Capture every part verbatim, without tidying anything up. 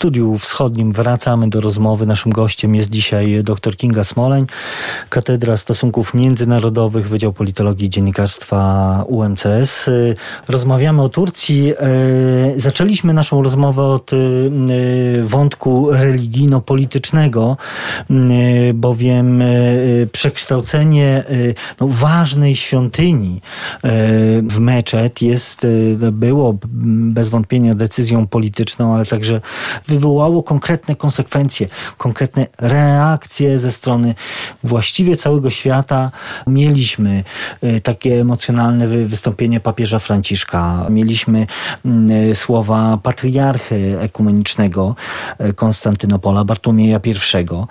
Studiu Wschodnim wracamy do rozmowy. Naszym gościem jest dzisiaj dr Kinga Smoleń, Katedra Stosunków Międzynarodowych, Wydział Politologii i Dziennikarstwa U M C S. Rozmawiamy o Turcji. Zaczęliśmy naszą rozmowę od wątku religijno-politycznego, bowiem przekształcenie no, ważnej świątyni w meczet jest, było bez wątpienia decyzją polityczną, ale także wywołało konkretne konsekwencje, konkretne reakcje ze strony właściwie całego świata. Mieliśmy takie emocjonalne wystąpienie papieża Franciszka, mieliśmy słowa patriarchy ekumenicznego Konstantynopola, Bartłomieja pierwszego,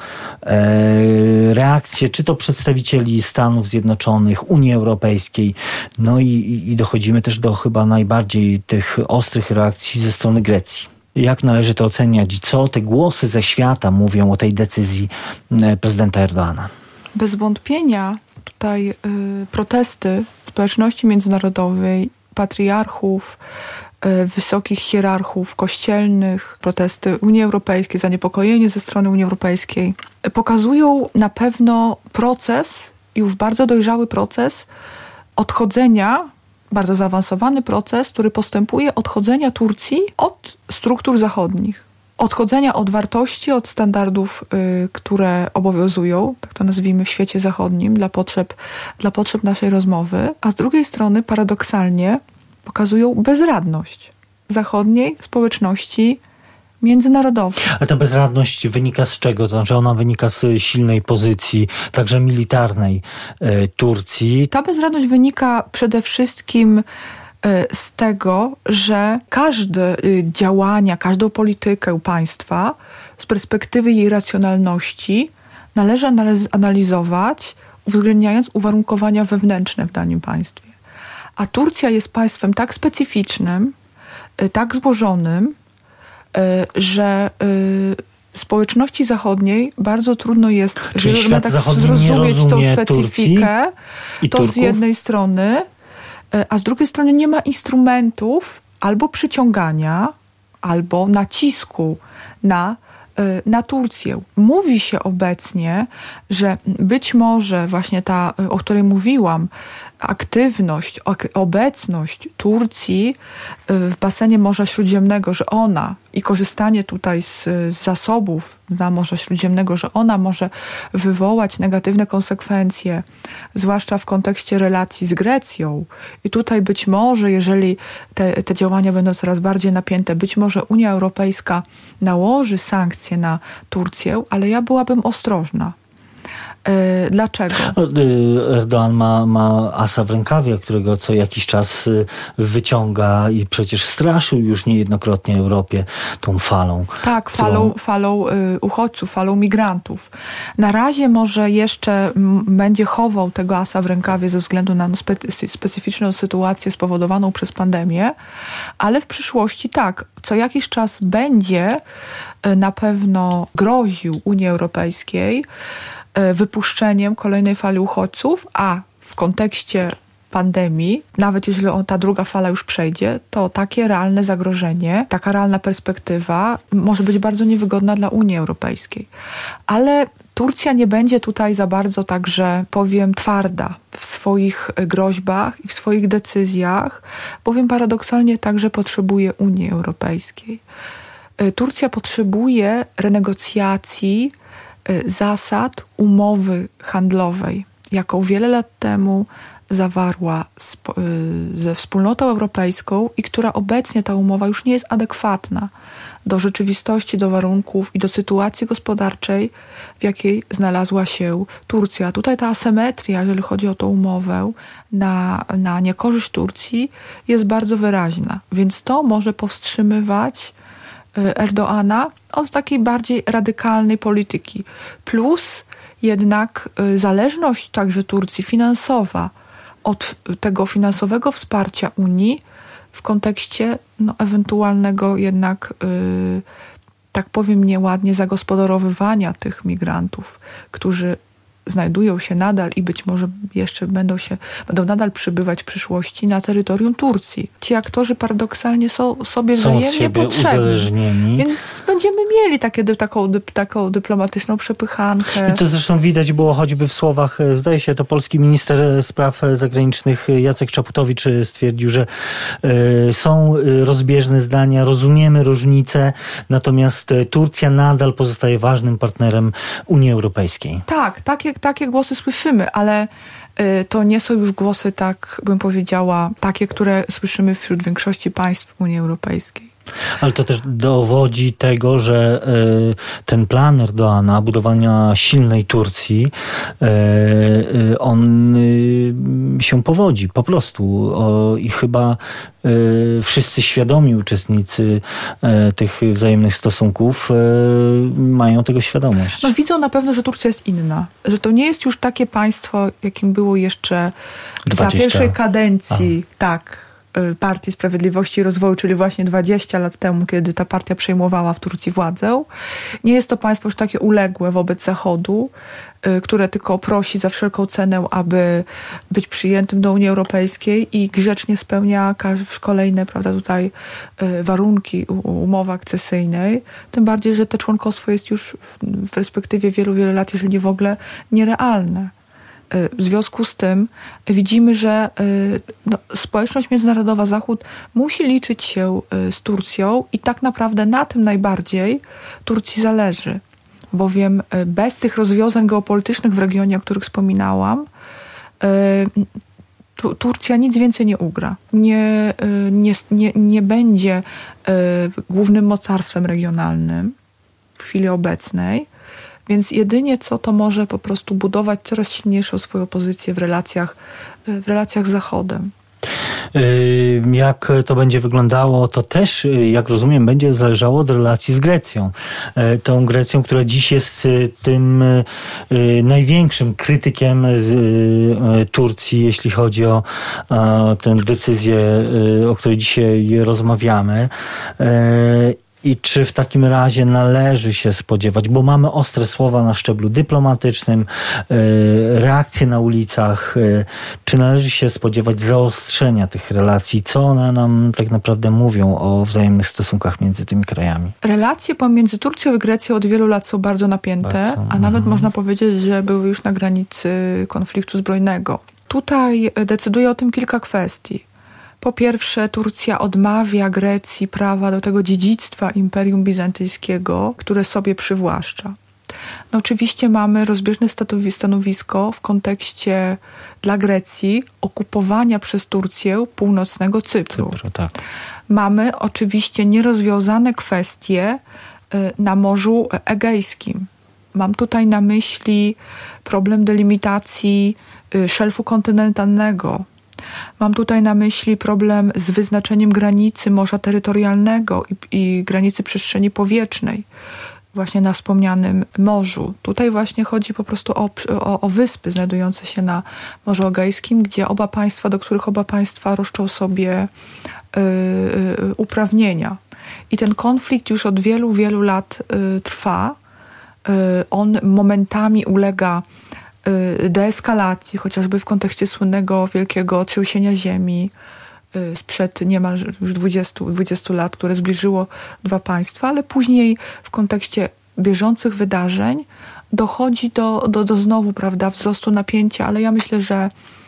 reakcje czy to przedstawicieli Stanów Zjednoczonych, Unii Europejskiej, no i, i dochodzimy też do chyba najbardziej tych ostrych reakcji ze strony Grecji. Jak należy to oceniać? Co te głosy ze świata mówią o tej decyzji prezydenta Erdoana? Bez wątpienia tutaj y, protesty społeczności międzynarodowej, patriarchów, y, wysokich hierarchów kościelnych, protesty Unii Europejskiej, zaniepokojenie ze strony Unii Europejskiej y, pokazują na pewno proces, już bardzo dojrzały proces odchodzenia, bardzo zaawansowany proces, który postępuje odchodzenia Turcji od struktur zachodnich. Odchodzenia od wartości, od standardów, y, które obowiązują, tak to nazwijmy, w świecie zachodnim dla potrzeb, dla potrzeb naszej rozmowy, a z drugiej strony paradoksalnie pokazują bezradność zachodniej społeczności międzynarodowej. A ta bezradność wynika z czego? To znaczy ona wynika z silnej pozycji, także militarnej y, Turcji. Ta bezradność wynika przede wszystkim z tego, że każde działania, każdą politykę państwa z perspektywy jej racjonalności należy analizować, uwzględniając uwarunkowania wewnętrzne w danym państwie. A Turcja jest państwem tak specyficznym, tak złożonym, że społeczności zachodniej bardzo trudno jest, żeby tak zrozumieć tą specyfikę, to z jednej strony, a z drugiej strony nie ma instrumentów albo przyciągania, albo nacisku na, na Turcję. Mówi się obecnie, że być może właśnie ta, o której mówiłam, aktywność, obecność Turcji w basenie Morza Śródziemnego, że ona i korzystanie tutaj z, z zasobów na Morza Śródziemnego, że ona może wywołać negatywne konsekwencje, zwłaszcza w kontekście relacji z Grecją. I tutaj być może, jeżeli te, te działania będą coraz bardziej napięte, być może Unia Europejska nałoży sankcje na Turcję, ale ja byłabym ostrożna. Dlaczego? Erdoğan ma, ma asa w rękawie, którego co jakiś czas wyciąga i przecież straszył już niejednokrotnie Europie tą falą. Tak, falą, którą... falą uchodźców, falą migrantów. Na razie może jeszcze będzie chował tego asa w rękawie ze względu na spe- specyficzną sytuację spowodowaną przez pandemię, ale w przyszłości tak, co jakiś czas będzie na pewno groził Unii Europejskiej wypuszczeniem kolejnej fali uchodźców, a w kontekście pandemii, nawet jeżeli ta druga fala już przejdzie, to takie realne zagrożenie, taka realna perspektywa może być bardzo niewygodna dla Unii Europejskiej. Ale Turcja nie będzie tutaj za bardzo, także powiem, twarda w swoich groźbach i w swoich decyzjach, bowiem paradoksalnie także potrzebuje Unii Europejskiej. Turcja potrzebuje renegocjacji zasad umowy handlowej, jaką wiele lat temu zawarła ze Wspólnotą Europejską i która obecnie ta umowa już nie jest adekwatna do rzeczywistości, do warunków i do sytuacji gospodarczej, w jakiej znalazła się Turcja. Tutaj ta asymetria, jeżeli chodzi o tą umowę, na, na niekorzyść Turcji jest bardzo wyraźna, więc to może powstrzymywać Erdoğana od takiej bardziej radykalnej polityki. Plus jednak zależność także Turcji finansowa od tego finansowego wsparcia Unii w kontekście no, ewentualnego jednak, yy, tak powiem nieładnie, zagospodarowywania tych migrantów, którzy znajdują się nadal i być może jeszcze będą się, będą nadal przybywać w przyszłości na terytorium Turcji. Ci aktorzy paradoksalnie są sobie są wzajemnie potrzebni. Uzależnieni. Więc będziemy mieli takie, taką, taką dyplomatyczną przepychankę. I to zresztą widać było choćby w słowach, zdaje się, to polski minister spraw zagranicznych Jacek Czaputowicz stwierdził, że y, są rozbieżne zdania, rozumiemy różnice, natomiast Turcja nadal pozostaje ważnym partnerem Unii Europejskiej. Tak, takie, takie głosy słyszymy, ale y, to nie są już głosy, tak bym powiedziała, takie, które słyszymy wśród większości państw Unii Europejskiej. Ale to też dowodzi tego, że y, ten plan Erdoana budowania silnej Turcji, y, y, on y, się powodzi po prostu. O, I chyba y, wszyscy świadomi uczestnicy y, tych wzajemnych stosunków y, mają tego świadomość. No widzą na pewno, że Turcja jest inna. Że to nie jest już takie państwo, jakim było jeszcze za pierwszej kadencji. A. Tak. Partii Sprawiedliwości i Rozwoju, czyli właśnie dwadzieścia lat temu, kiedy ta partia przejmowała w Turcji władzę. Nie jest to państwo już takie uległe wobec Zachodu, które tylko prosi za wszelką cenę, aby być przyjętym do Unii Europejskiej i grzecznie spełnia kolejne, prawda, tutaj warunki umowy akcesyjnej. Tym bardziej, że to członkostwo jest już w perspektywie wielu, wielu lat, jeżeli nie w ogóle, nierealne. W związku z tym widzimy, że no, społeczność międzynarodowa, Zachód musi liczyć się z Turcją i tak naprawdę na tym najbardziej Turcji zależy. Bowiem bez tych rozwiązań geopolitycznych w regionie, o których wspominałam, Turcja nic więcej nie ugra. Nie, nie, nie, nie będzie głównym mocarstwem regionalnym w chwili obecnej. Więc jedynie co, to może po prostu budować coraz silniejszą swoją pozycję w relacjach, w relacjach z Zachodem. Jak to będzie wyglądało, to też, jak rozumiem, będzie zależało od relacji z Grecją. Tą Grecją, która dziś jest tym największym krytykiem z Turcji, jeśli chodzi o tę decyzję, o której dzisiaj rozmawiamy. I czy w takim razie należy się spodziewać, bo mamy ostre słowa na szczeblu dyplomatycznym, reakcje na ulicach, czy należy się spodziewać zaostrzenia tych relacji? Co one nam tak naprawdę mówią o wzajemnych stosunkach między tymi krajami? Relacje pomiędzy Turcją i Grecją od wielu lat są bardzo napięte, bardzo, a nawet mm. można powiedzieć, że były już na granicy konfliktu zbrojnego. Tutaj decyduje o tym kilka kwestii. Po pierwsze, Turcja odmawia Grecji prawa do tego dziedzictwa Imperium Bizantyjskiego, które sobie przywłaszcza. No oczywiście mamy rozbieżne stanowisko w kontekście dla Grecji okupowania przez Turcję północnego Cypru. Cypru, tak. Mamy oczywiście nierozwiązane kwestie na Morzu Egejskim. Mam tutaj na myśli problem delimitacji szelfu kontynentalnego. Mam tutaj na myśli problem z wyznaczeniem granicy morza terytorialnego i, i granicy przestrzeni powietrznej właśnie na wspomnianym morzu. Tutaj właśnie chodzi po prostu o, o, o wyspy znajdujące się na Morzu Egejskim, gdzie oba państwa, do których oba państwa roszczą sobie y, y, uprawnienia. I ten konflikt już od wielu, wielu lat y, trwa. Y, on momentami ulega deeskalacji, chociażby w kontekście słynnego wielkiego trzęsienia ziemi sprzed niemal już dwudziestu, dwudziestu lat, które zbliżyło dwa państwa, ale później w kontekście bieżących wydarzeń dochodzi do, do, do znowu, prawda, wzrostu napięcia, ale ja myślę, że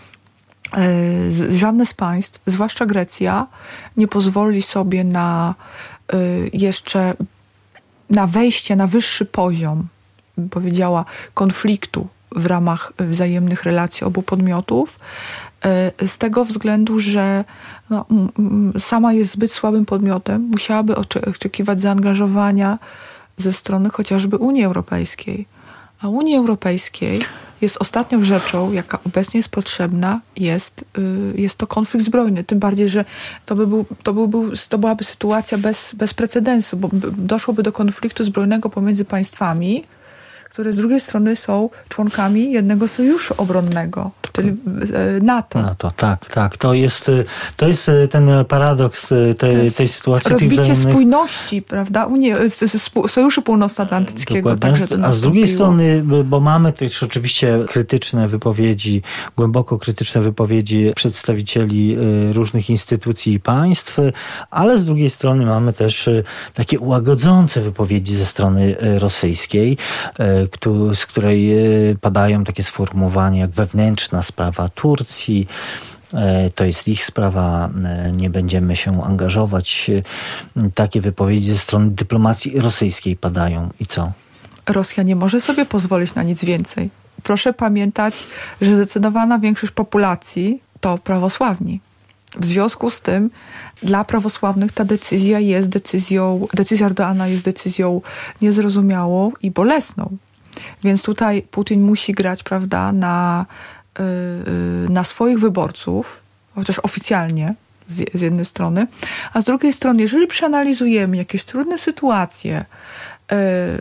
żadne z państw, zwłaszcza Grecja, nie pozwoli sobie na jeszcze na wejście na wyższy poziom, bym powiedziała, konfliktu w ramach wzajemnych relacji obu podmiotów, z tego względu, że no, sama jest zbyt słabym podmiotem, musiałaby oczekiwać zaangażowania ze strony chociażby Unii Europejskiej. A Unii Europejskiej jest ostatnią rzeczą, jaka obecnie jest potrzebna, jest, jest to konflikt zbrojny. Tym bardziej, że to, by był, to, by był, to byłaby sytuacja bez, bez precedensu, bo doszłoby do konfliktu zbrojnego pomiędzy państwami, które z drugiej strony są członkami jednego sojuszu obronnego, czyli NATO. NATO, tak, tak. To jest, to jest ten paradoks tej, tej sytuacji. Rozbicie tych wzajemnych... spójności, prawda? Unii, Sojuszu Północnoatlantyckiego. Także to A z drugiej strony, bo mamy też oczywiście krytyczne wypowiedzi, głęboko krytyczne wypowiedzi przedstawicieli różnych instytucji i państw, ale z drugiej strony mamy też takie ułagodzące wypowiedzi ze strony rosyjskiej, z której padają takie sformułowania jak wewnętrzna sprawa Turcji, to jest ich sprawa, nie będziemy się angażować. Takie wypowiedzi ze strony dyplomacji rosyjskiej padają. I co? Rosja nie może sobie pozwolić na nic więcej. Proszę pamiętać, że zdecydowana większość populacji to prawosławni. W związku z tym dla prawosławnych ta decyzja jest decyzją, decyzja Erdoana jest decyzją niezrozumiałą i bolesną. Więc tutaj Putin musi grać, prawda, na, yy, na swoich wyborców, chociaż oficjalnie z, z jednej strony, a z drugiej strony, jeżeli przeanalizujemy jakieś trudne sytuacje yy,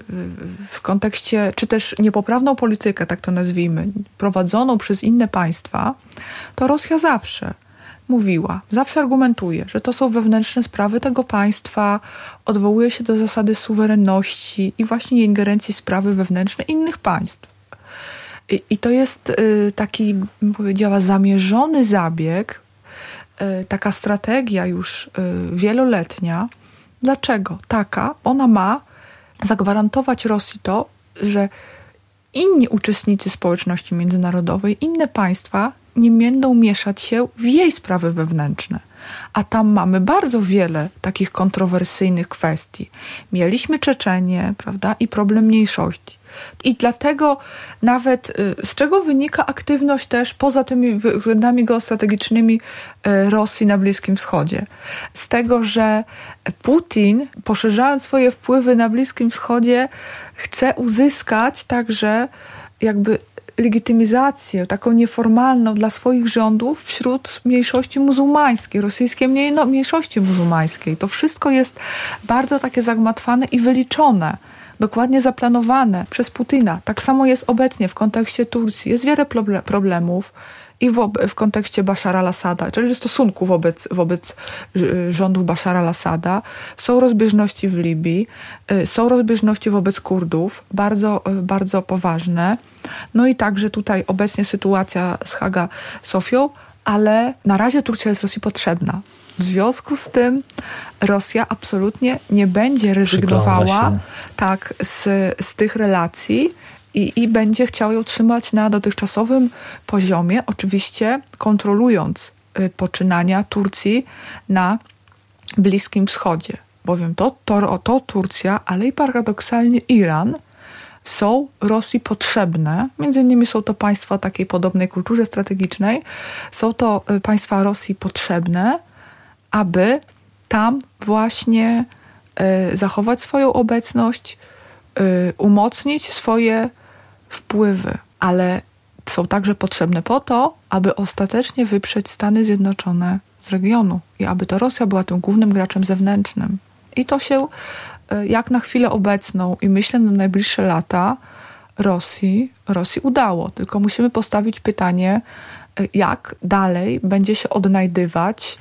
w kontekście, czy też niepoprawną politykę, tak to nazwijmy, prowadzoną przez inne państwa, to Rosja zawsze mówiła, zawsze argumentuje, że to są wewnętrzne sprawy tego państwa, odwołuje się do zasady suwerenności i właśnie ingerencji w sprawy wewnętrzne innych państw. I, i to jest y, taki, bym powiedziała, zamierzony zabieg, y, taka strategia już y, wieloletnia. Dlaczego? Taka, ona ma zagwarantować Rosji to, że inni uczestnicy społeczności międzynarodowej, inne państwa nie będą mieszać się w jej sprawy wewnętrzne. A tam mamy bardzo wiele takich kontrowersyjnych kwestii. Mieliśmy Czeczenię, prawda, i problem mniejszości. I dlatego nawet z czego wynika aktywność też poza tymi względami geostrategicznymi Rosji na Bliskim Wschodzie? Z tego, że Putin, poszerzając swoje wpływy na Bliskim Wschodzie, chce uzyskać także jakby legitymizację, taką nieformalną dla swoich rządów wśród mniejszości muzułmańskiej, rosyjskiej mniejszości muzułmańskiej. To wszystko jest bardzo takie zagmatwane i wyliczone, dokładnie zaplanowane przez Putina. Tak samo jest obecnie w kontekście Turcji. Jest wiele problemów i w, w kontekście Bashara al-Assada, czyli stosunków wobec, wobec rządów Bashara al-Assada. Są rozbieżności w Libii, są rozbieżności wobec Kurdów, bardzo, bardzo poważne. No i także tutaj obecnie sytuacja z Haga Sofią, ale na razie Turcja jest Rosji potrzebna. W związku z tym Rosja absolutnie nie będzie rezygnowała tak, z, z tych relacji i, i będzie chciała ją trzymać na dotychczasowym poziomie, oczywiście kontrolując y, poczynania Turcji na Bliskim Wschodzie. Bowiem to, to, to Turcja, ale i paradoksalnie Iran są Rosji potrzebne. Między innymi są to państwa o takiej podobnej kulturze strategicznej. Są to y, państwa Rosji potrzebne, aby tam właśnie y, zachować swoją obecność, y, umocnić swoje wpływy, ale są także potrzebne po to, aby ostatecznie wyprzeć Stany Zjednoczone z regionu i aby to Rosja była tym głównym graczem zewnętrznym. I to się y, jak na chwilę obecną i myślę na najbliższe lata Rosji, Rosji udało. Tylko musimy postawić pytanie, y, jak dalej będzie się odnajdywać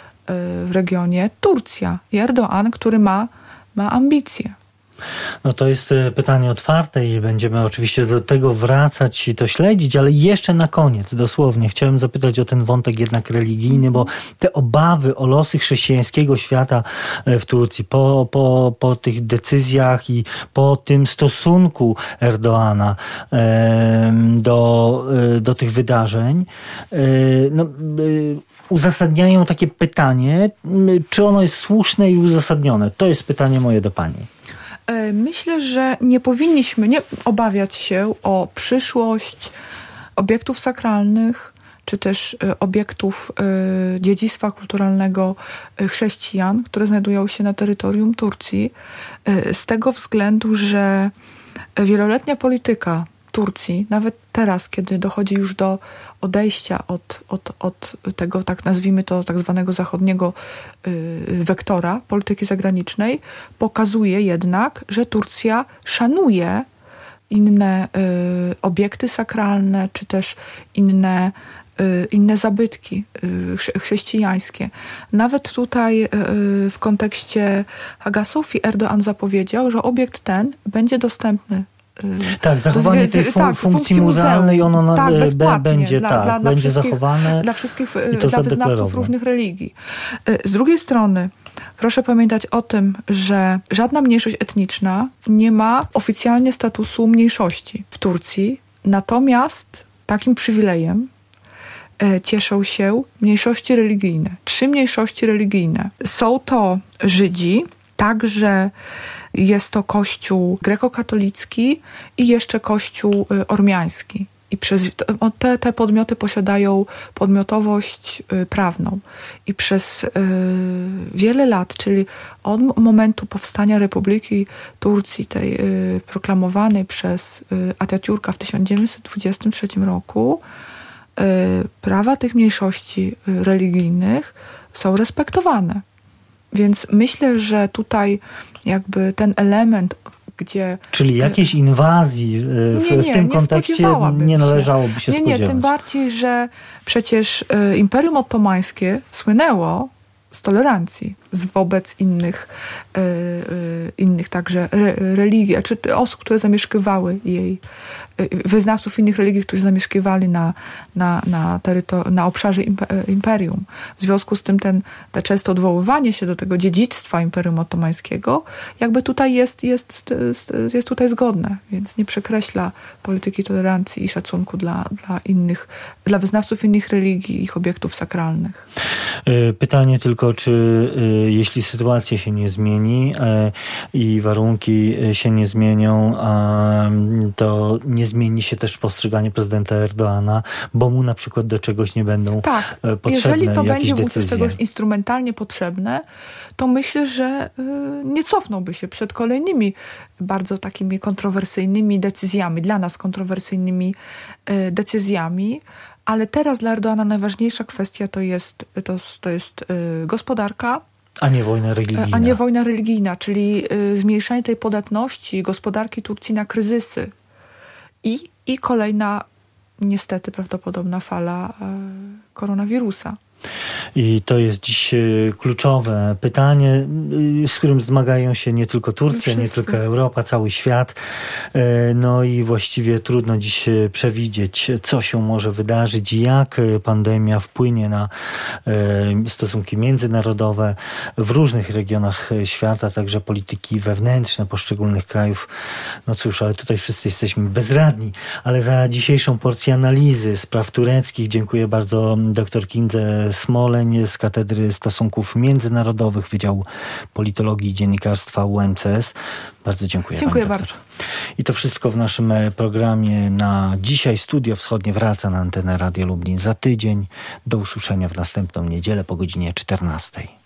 w regionie Turcja i Erdoğan, który ma, ma ambicje. No to jest pytanie otwarte i będziemy oczywiście do tego wracać i to śledzić, ale jeszcze na koniec, dosłownie, chciałem zapytać o ten wątek jednak religijny, bo te obawy o losy chrześcijańskiego świata w Turcji, po, po, po tych decyzjach i po tym stosunku Erdoğana do, do tych wydarzeń, no, uzasadniają takie pytanie, czy ono jest słuszne i uzasadnione. To jest pytanie moje do pani. Myślę, że nie powinniśmy nie obawiać się o przyszłość obiektów sakralnych, czy też obiektów dziedzictwa kulturalnego chrześcijan, które znajdują się na terytorium Turcji, z tego względu, że wieloletnia polityka Turcji, nawet teraz, kiedy dochodzi już do odejścia od, od, od tego, tak nazwijmy to, tak zwanego zachodniego y, wektora polityki zagranicznej, pokazuje jednak, że Turcja szanuje inne y, obiekty sakralne, czy też inne, y, inne zabytki y, chrześcijańskie. Nawet tutaj y, w kontekście Hagia Sofii Erdoğan zapowiedział, że obiekt ten będzie dostępny. Tak, zachowanie tej fun- tak, funkcji muzealnej, ono na, tak, b- będzie, dla, tak, dla, dla będzie zachowane. Dla wszystkich, dla wyznawców różnych religii. Z drugiej strony, proszę pamiętać o tym, że żadna mniejszość etniczna nie ma oficjalnie statusu mniejszości w Turcji, natomiast takim przywilejem cieszą się mniejszości religijne. Trzy mniejszości religijne. Są to Żydzi, także jest to kościół grekokatolicki i jeszcze kościół ormiański. I przez te, te podmioty posiadają podmiotowość prawną. I przez y, wiele lat, czyli od momentu powstania Republiki Turcji, tej y, proklamowanej przez y, Atatürka w tysiąc dziewięćset dwudziestym trzecim roku, y, prawa tych mniejszości religijnych są respektowane. Więc myślę, że tutaj jakby ten element, gdzie... Czyli jakiejś inwazji w, nie, nie, w tym nie kontekście nie należałoby się nie, spodziewać. Nie, tym bardziej, że przecież Imperium Ottomańskie słynęło z tolerancji z wobec innych, y, y, innych także re, religii, czy osób, które zamieszkiwały jej, y, wyznawców innych religii, którzy zamieszkiwali na, na, na, terytor- na obszarze imperium. W związku z tym ten, te często odwoływanie się do tego dziedzictwa Imperium Ottomańskiego jakby tutaj jest, jest, jest tutaj zgodne, więc nie przekreśla polityki tolerancji i szacunku dla, dla innych, dla wyznawców innych religii i ich obiektów sakralnych. Pytanie tylko, czy jeśli sytuacja się nie zmieni i warunki się nie zmienią, to nie zmieni się też postrzeganie prezydenta Erdoğana, bo mu na przykład do czegoś nie będą tak, potrzebne jeżeli to będzie mu do czegoś instrumentalnie potrzebne, to myślę, że nie cofnąłby się przed kolejnymi bardzo takimi kontrowersyjnymi decyzjami, dla nas kontrowersyjnymi decyzjami. Ale teraz dla Erdoğana najważniejsza kwestia to jest, to, to jest y, gospodarka. A nie wojna religijna. A nie wojna religijna, czyli y, zmniejszenie tej podatności gospodarki Turcji na kryzysy. I, i kolejna, niestety prawdopodobna fala y, koronawirusa. I to jest dziś kluczowe pytanie, z którym zmagają się nie tylko Turcja, Wszyscy. nie tylko Europa, cały świat. No i właściwie trudno dziś przewidzieć, co się może wydarzyć, jak pandemia wpłynie na stosunki międzynarodowe w różnych regionach świata, także polityki wewnętrzne poszczególnych krajów. No cóż, ale tutaj wszyscy jesteśmy bezradni. Ale za dzisiejszą porcję analizy spraw tureckich dziękuję bardzo dr Kindze Smoleń z Katedry Stosunków Międzynarodowych Wydziału Politologii i Dziennikarstwa U M C S. Bardzo dziękuję. Dziękuję bardzo. I to wszystko w naszym programie na dzisiaj. Studio Wschodnie wraca na antenę Radia Lublin za tydzień. Do usłyszenia w następną niedzielę po godzinie czternastej.